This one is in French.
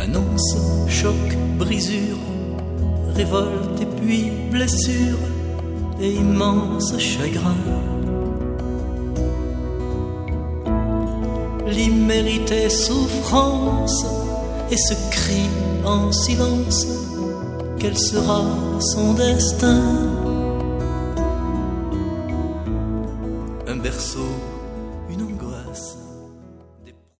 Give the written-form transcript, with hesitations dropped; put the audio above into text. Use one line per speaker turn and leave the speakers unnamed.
annonce, choc, brisure, révolte et puis blessure et immense chagrin. L'imméritée souffrance et ce cri en silence, quel sera son destin? Un berceau